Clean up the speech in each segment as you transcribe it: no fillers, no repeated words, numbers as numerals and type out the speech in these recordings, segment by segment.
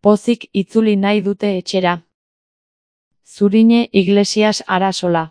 Pozik itzuli nahi dute etxera. Zurine Iglesias Arasola.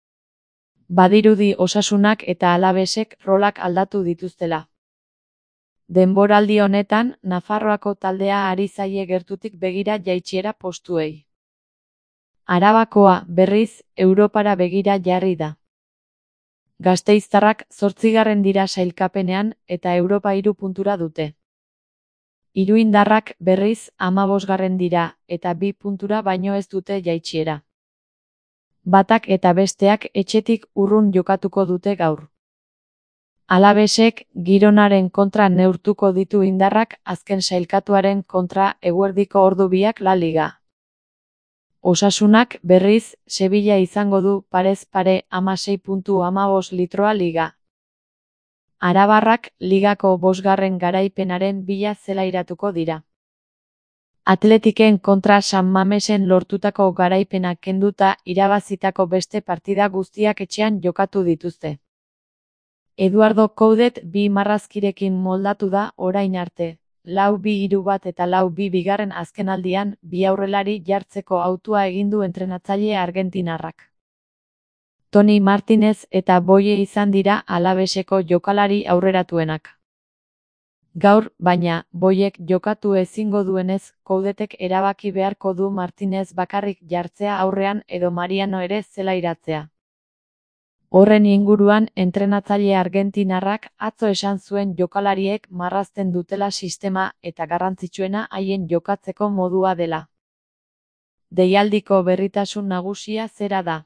Badirudi Osasunak eta Alavesek rolak aldatu dituztela. Denboraldi honetan, Nafarroako taldea ari zaie gertutik begira jaitsiera postuei. Arabakoa, berriz, Europara begira jarri da. Gasteiztarrak 8. dira sailkapenean eta Europa 3 puntura dute. Iruindarrak, berriz, 15. dira eta 2 puntura baino ez dute jaitsiera. Batak eta besteak etxetik urrun jokatuko dute gaur. Alavesek Gironaren kontra neurtuko ditu indarrak azken sailkatuaren kontra eguerdiko ordu biak La Liga. Osasunak, berriz, Sevilla izango du parez pare 16,15 litroa Liga. Arabarrak Ligako 5. garaipenaren bila zelairatuko dira. Atletiken kontra San Mamesen lortutako garaipena kenduta irabazitako beste partida guztiak etxean jokatu dituzte. Eduardo Coudet 2 marrazkirekin moldatu da orain arte, 4-2-1 eta 4-2 azkenaldian 2 aurrelari jartzeko hautua egin du entrenatzaile argentinarrak. Toni Martinez eta Boye izan dira Alaveseko jokalari aurreratuenak. Gaur, baina, Boyek jokatu ezingo duenez, Coudetek erabaki beharko du Martinez bakarrik jartzea aurrean edo Mariano ere zelairatzea. Horren inguruan entrenatzaile argentinarrak atzo esan zuen jokalariek marrazten dutela sistema eta garrantzitsuena haien jokatzeko modua dela. Deialdiko berritasun nagusia zera da.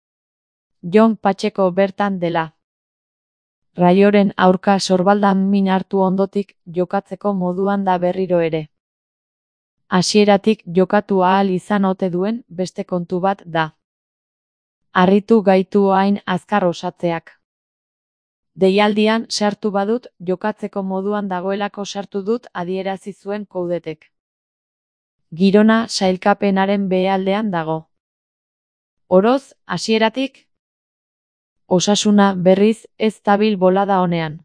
Jon Pacheco bertan dela. Rayoren aurka sorbaldan min hartu ondotik jokatzeko moduan da berriro ere. Hasieratik jokatu ahal izan ote duen beste kontu bat da. Harritu gaitu hain azkar osatzeak. Deialdian sartu badut jokatzeko moduan dagoelako sartu dut adierazi zuen Coudetek. Girona sailkapenaren behealdean dago. Oroz, hasieratik? Osasuna, berriz, ez dabil bolada onean.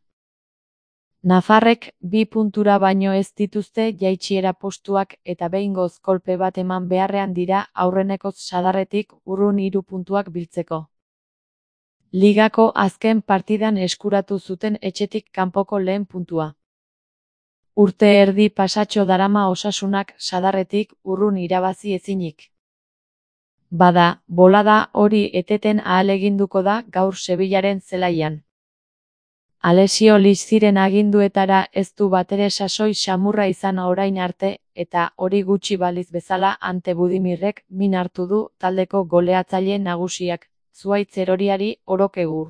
Nafarrek 2 puntura baino ez dituzte jaitsiera postuak eta behingoz kolpe bat eman beharrean dira aurrenekoz sadarretik urrun 3 puntuak biltzeko. Ligako azken partidan eskuratu zuten etxetik kanpoko lehen puntua. Urte erdi pasatxo darama Osasunak sadarretik urrun irabazi ezinik. Bada, bolada hori eteten ahaleginduko da gaur Sevillaren zelaian. Alessio Liziren aginduetara ez du batere sasoi samurra izan orain arte eta hori gutxi baliz bezala Ante Budimirrek min hartu du taldeko goleatzaile nagusiak, zuhaitz eroriari orok egur.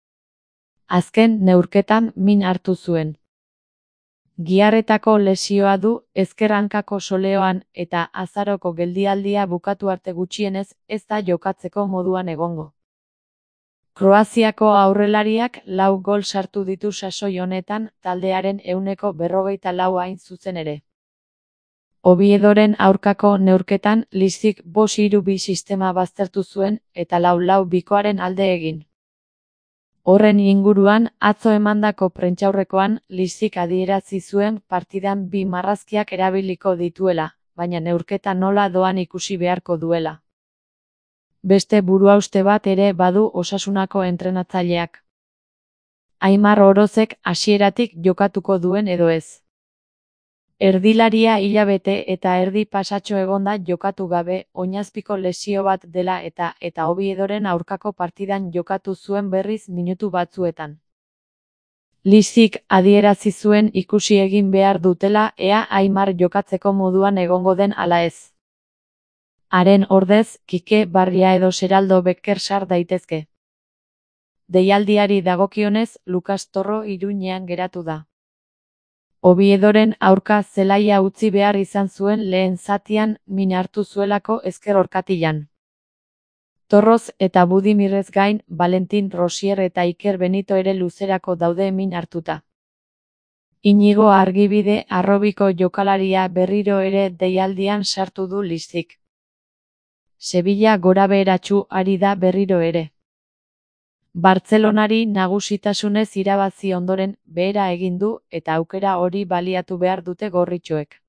Azken neurketan min hartu zuen. Giarretako lesioa du ezker hankako soleoan eta azaroko geldialdia bukatu arte gutxienez ez da jokatzeko moduan egongo. Kroaziako aurrelariak 4 gol sartu ditu sasoi honetan taldearen 144 hain zuzen ere. Oviedoren aurkako neurketan Lizik 5-3-2 sistema baztertu zuen eta 4-4-2koaren alde egin. Horren inguruan, atzo emandako prentsaurrekoan, Lizik adierazi zuen partidan 2 marrazkiak erabiliko dituela, baina neurketa nola doan ikusi beharko duela. Beste buruhauste bat ere badu Osasunako entrenatzaileak. Aimar Orozek hasieratik jokatuko duen edo ez. Erdilaria hilabete eta erdi pasatxo egonda jokatu gabe, oinazpiko lesio bat dela eta Oviedoren aurkako partidan jokatu zuen berriz minutu batzuetan. Lizik adierazi zuen ikusi egin behar dutela ea Aimar jokatzeko moduan egongo den ala ez. Haren ordez, Kike Barria edo Seraldo Becker sar daitezke. Deialdiari dagokionez, Lukas Torro Iruñean geratu da. Oviedoren aurka zelaia utzi behar izan zuen lehen zatian min hartu zuelako ezker orkatilan. Torroz eta Budimirrez gain, Valentin Rosier eta Iker Benito ere luzerako daude min hartuta. Inigo Argibide Arrobiko jokalaria berriro ere deialdian sartu du Lizik. Sevilla gorabeheratsu ari da berriro ere. Bartzelonari nagusitasunez irabazi ondoren behera egin du eta aukera hori baliatu behar dute gorritxoek.